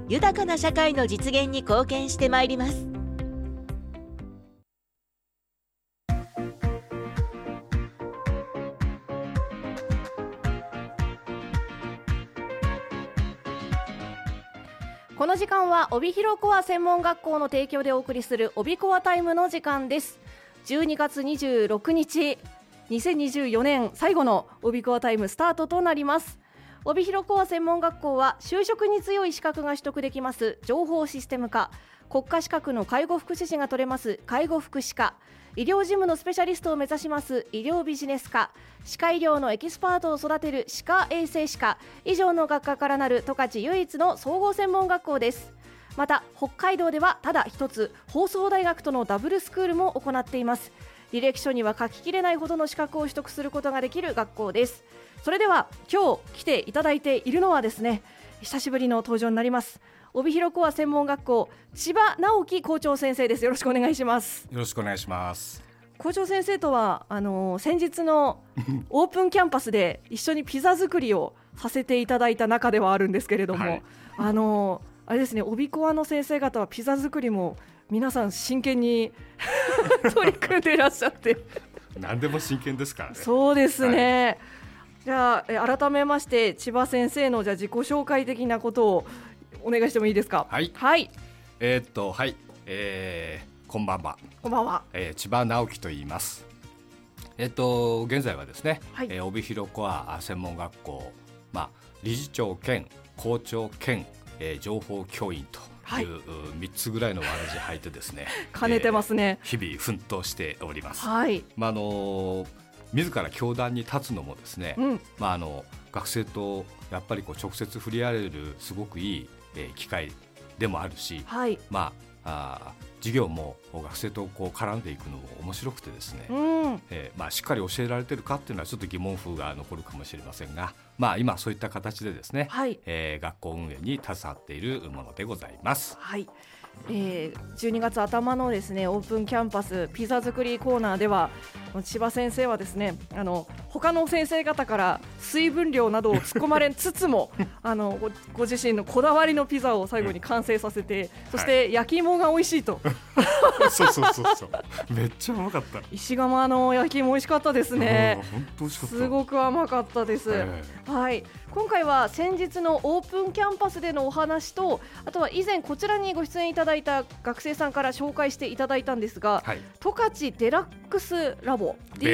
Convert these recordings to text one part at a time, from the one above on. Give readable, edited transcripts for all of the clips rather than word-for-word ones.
豊かな社会の実現に貢献してまいります。 この時間は帯広コア専門学校の提供でお送りする帯コアタイムの時間です。12月26日2024年最後の帯コアタイムスタートとなります。帯広コア専門学校は就職に強い資格が取得できます情報システム科、国家資格の介護福祉士が取れます介護福祉科、医療事務のスペシャリストを目指します医療ビジネス科、歯科医療のエキスパートを育てる歯科衛生士科、以上の学科からなる十勝唯一の総合専門学校です。また北海道ではただ一つ、放送大学とのダブルスクールも行っています。履歴書には書ききれないほどの資格を取得することができる学校です。それでは今日来ていただいているのはですね、久しぶりの登場になります帯広コア専門学校千葉直樹校長先生です。よろしくお願いします。 よろしくお願いします。 校長先生とは先日のオープンキャンパスで一緒にピザ作りをさせていただいた中ではあるんですけれども、はい、あれですね、帯コアの先生方はピザ作りも皆さん真剣に取り組んでいらっしゃって何でも真剣ですからね。 そうですね、 はい、 じゃあ改めまして千葉先生のじゃあ自己紹介的なことをお願いしてもいいですか。 はい、 はい、 はい、こんばんは。 こんばんは。 千葉直樹と言います。現在はですね、はい、帯広コア専門学校、理事長兼校長兼、情報教員という、3つぐらいのわらじ履いてですね兼ねてますね。 日々奮闘しております。 はい、 自ら教壇に立つのもですね、学生とやっぱり直接触れ合えるすごくいい、機会でもあるし、はい、授業も学生と絡んでいくのも面白くてですね、しっかり教えられてるかっていうのはちょっと疑問符が残るかもしれませんが、今そういった形でですね、はい、学校運営に携わっているものでございます。 はい、12月頭のですねオープンキャンパスピザ作りコーナーでは千葉先生はですね他の先生方から水分量などを突っ込まれつつもご自身のこだわりのピザを最後に完成させて、そして焼き芋が美味しいとそうめっちゃ甘かった。 石窯の焼き芋美味しかったですね。 本当美味しかった。 すごく甘かったです、はい、今回は先日のオープンキャンパスでのお話と、あとは以前こちらにご出演いただいた学生さんから紹介していただいたんですが、はい、十勝デラックスラボ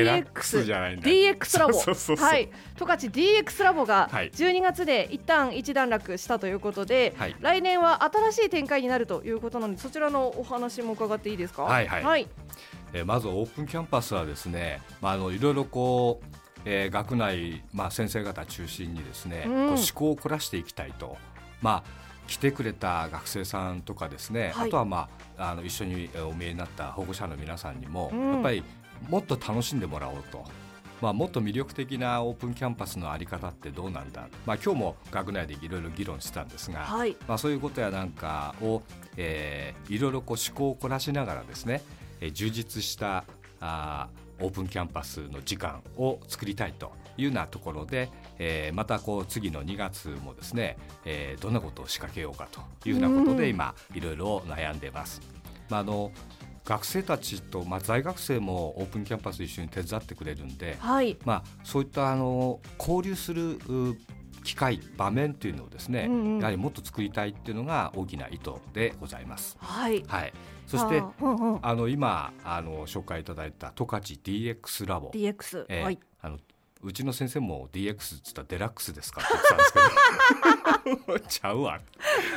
DX ラボ、はい、十勝 DX ラボが12月で一旦一段落したということで、はい、来年は新しい展開になるということなので、そちらのお話も伺っていいですか。 はいはい、はい、まずオープンキャンパスはですね、いろいろ学内、先生方中心にですね、思考を凝らしていきたいと、来てくれた学生さんとかですね、はい、あとは、一緒にお見えになった保護者の皆さんにも、やっぱりもっと楽しんでもらおうと、もっと魅力的なオープンキャンパスのあり方ってどうなんだ、今日も学内でいろいろ議論してたんですが、はい、そういうことやなんかを、いろいろ思考を凝らしながらですね、充実したオープンキャンパスの時間を作りたいというようなところで、また次の2月もですね、どんなことを仕掛けようかというようなことで今いろいろ悩んでいます。学生たちと、在学生もオープンキャンパス一緒に手伝ってくれるんで、はい、そういった交流する機会場面というのをですね、やはりもっと作りたいっていうのが大きな意図でございます。はい、はい、そして、今紹介いただいた十勝 DX ラボ、 DX、はい、 うちの先生も DX って言ったらデラックスですかって言ってたんですけどちゃうわ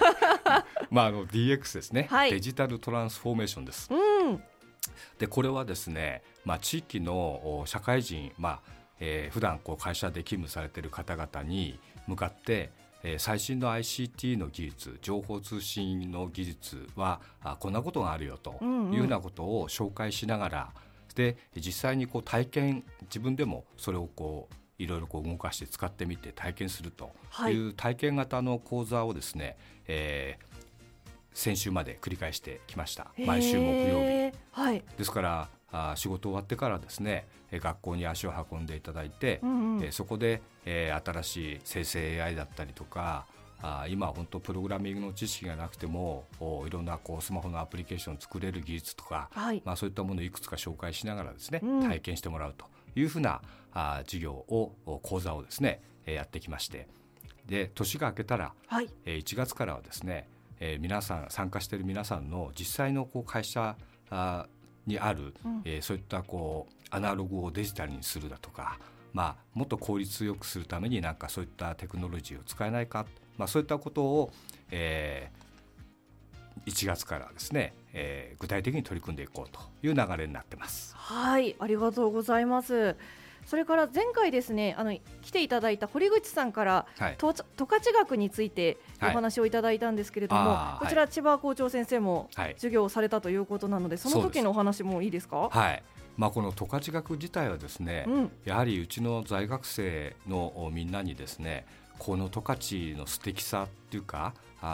DX ですね、はい、デジタルトランスフォーメーションです。でこれはですね、地域の社会人、普段会社で勤務されている方々に向かって、最新の ICT の技術、情報通信の技術はこんなことがあるよというようなことを紹介しながら、で実際に体験、自分でもそれをいろいろ動かして使ってみて体験するという体験型の講座をですね、先週まで繰り返してきました。毎週木曜日、はい、ですから仕事終わってからですね、学校に足を運んでいただいて、そこで、新しい生成 AI だったりとか、 今本当プログラミングの知識がなくてもいろんなスマホのアプリケーションを作れる技術とか、はい、そういったものをいくつか紹介しながらですね、体験してもらうというふうな授業を講座をですねやってきまして、で年が明けたら、はい、1月からはですね、皆さん参加している皆さんの実際の会社にある、そういったアナログをデジタルにするだとか、もっと効率よくするためになんかそういったテクノロジーを使えないか、そういったことを、1月からですね、具体的に取り組んでいこうという流れになってます。 はい、ありがとうございます。それから前回ですね、来ていただいた堀口さんから、はい、十勝学についてお話をいただいたんですけれども、はい、こちら千葉校長先生も授業をされたということなので、その時のお話もいいですか？ はい、この十勝学自体はですね、やはりうちの在学生のみんなにですね、この十勝の素敵さっていうか、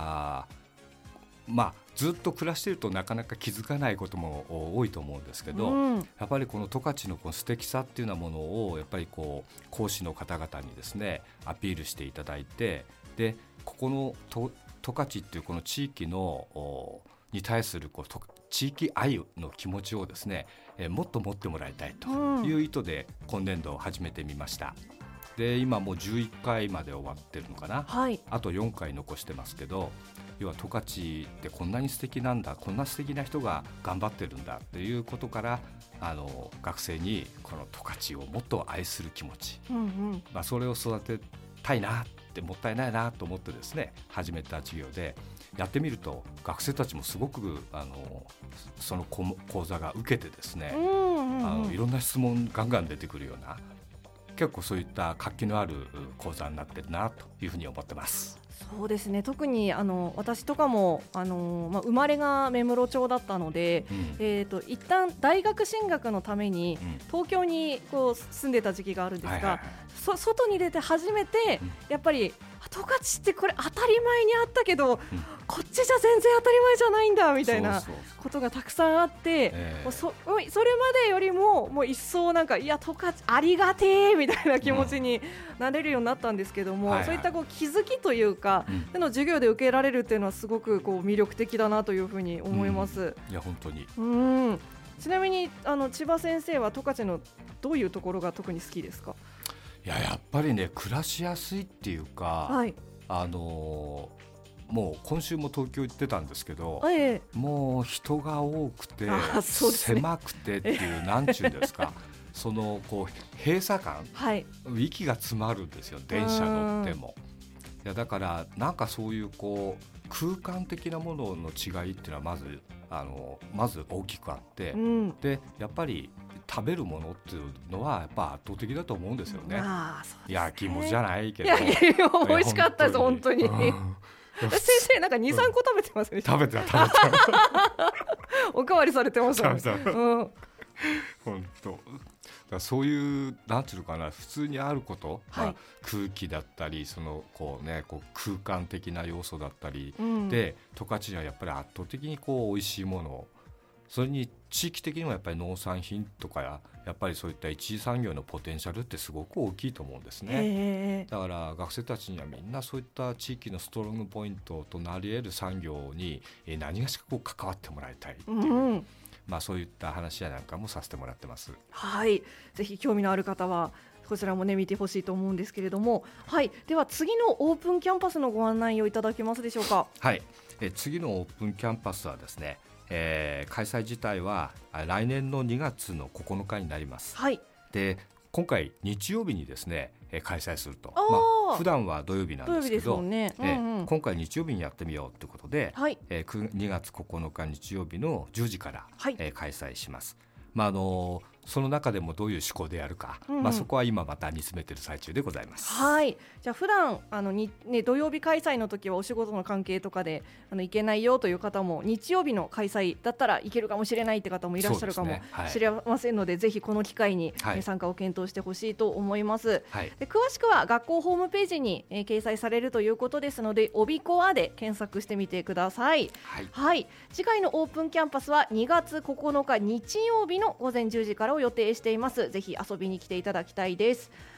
ずっと暮らしているとなかなか気づかないことも多いと思うんですけど、やっぱりこの十勝の素敵さっていうようなものをやっぱり講師の方々にですねアピールしていただいて、でここの十勝っていうこの地域のに対する地域愛の気持ちをですね、もっと持ってもらいたいという意図で今年度始めてみました。で今もう11回まで終わってるのかな、はい、あと4回残してますけど、要は十勝ってこんなに素敵なんだ、こんな素敵な人が頑張ってるんだということから、学生にこの十勝をもっと愛する気持ち、それを育てたいなってもったいないなと思ってですね始めた授業で、やってみると学生たちもすごくその講座が受けてですね、いろんな質問ガンガン出てくるような、結構そういった活気のある講座になってるなというふうに思ってます。 そうですね、特に私とかも生まれが芽室町だったので、一旦大学進学のために東京に住んでた時期があるんですが、外に出て初めてやっぱり十勝ってこれ当たり前にあったけど、こっちじゃ全然当たり前じゃないんだみたいなことがたくさんあって、それまでよりももう一層なんか、いや十勝ありがてえみたいな気持ちになれるようになったんですけども、そういった気づきというか、の授業で受けられるっていうのはすごく魅力的だなというふうに思います。 いや本当に。 ちなみに千葉先生は十勝のどういうところが特に好きですか？ やっぱりね、暮らしやすいっていうか、はい、もう今週も東京行ってたんですけど、もう人が多くて、狭くてっていうなんちゅうんですかその閉鎖感、息が詰まるんですよ、電車乗っても。いやだからなんかそういう空間的なものの違いっていうのはまず大きくあって、でやっぱり食べるものっていうのはやっぱ圧倒的だと思うんですよね。焼き芋じゃないけど、 美味しかったです本当に。先生なんか 2,3 個食べてますね。 食べてたおかわりされてましたね。 本当そういうなんていうのかな、普通にあること、空気だったりその空間的な要素だったり、で十勝にはやっぱり圧倒的に美味しいもの、それに地域的にもやっぱり農産品とかやっぱりそういった一次産業のポテンシャルってすごく大きいと思うんですね。だから学生たちにはみんなそういった地域のストロングポイントとなり得る産業に何がしか関わってもらいたいっていう、そういった話やなんかもさせてもらってます。 はい、ぜひ興味のある方はこちらもね見てほしいと思うんですけれども、はい、では次のオープンキャンパスのご案内をいただけますでしょうか？ はい、次のオープンキャンパスはですね、開催自体は来年の2月の9日になります。で今回日曜日にですね開催すると、普段は土曜日なんですけど、今回日曜日にやってみようということで、2月9日日曜日の10時から、開催します。その中でもどういう趣向でやるか、そこは今また煮詰めている最中でございます。 はい、じゃあ普段土曜日開催の時はお仕事の関係とかで行けないよという方も、日曜日の開催だったら行けるかもしれないって方もいらっしゃるかもしれませんので、ぜひこの機会に参加を検討してほしいと思います。で詳しくは学校ホームページに掲載されるということですので、オビコアで検索してみてください。次回のオープンキャンパスは2月9日日曜日の午前10時からを予定しています。ぜひ遊びに来ていただきたいです。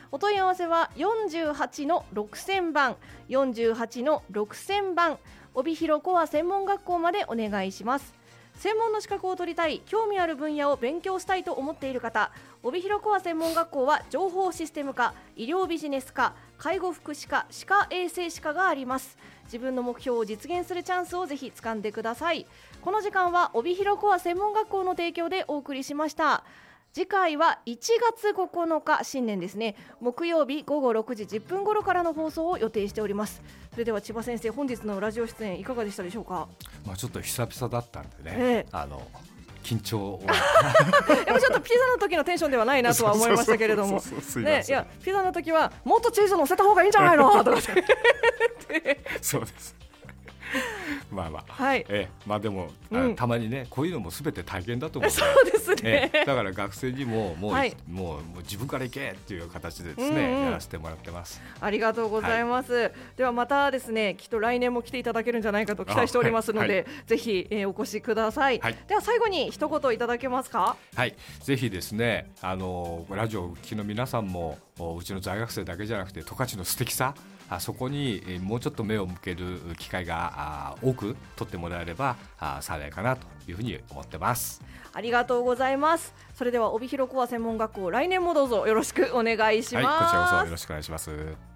お問い合わせは48-6000番48-6000番帯広コア専門学校までお願いします。専門の資格を取りたい、興味ある分野を勉強したいと思っている方、帯広コア専門学校は情報システム科、医療ビジネス科、介護福祉科、歯科衛生士科があります。自分の目標を実現するチャンスをぜひ掴んでください。この時間は帯広コア専門学校の提供でお送りしました。次回は1月9日新年ですね、木曜日午後6時10分頃からの放送を予定しております。それでは千葉先生、本日のラジオ出演いかがでしたでしょうか。 ちょっと久々だったんでね、緊張をでもちょっとピザの時のテンションではないなとは思いましたけれどもね、いやピザの時はもっとチーズ乗せた方がいいんじゃないのとかそうですはい、 でも、たまにねこういうのも全て体験だと思うので、 そうですね、 だから学生にももう自分から行けっていう形でですね、やらせてもらってます。 ありがとうございます、ではまたですね、きっと来年も来ていただけるんじゃないかと期待しておりますので、ぜひ、お越しください、では最後に一言いただけますか。 はい、ぜひですね、ラジオをお聞きの皆さんもうちの在学生だけじゃなくて十勝の素敵さ、そこにもうちょっと目を向ける機会が多く取ってもらえれば幸いかなというふうに思ってます。 ありがとうございます。それでは帯広コア専門学校、来年もどうぞよろしくお願いします。 こちらこそよろしくお願いします。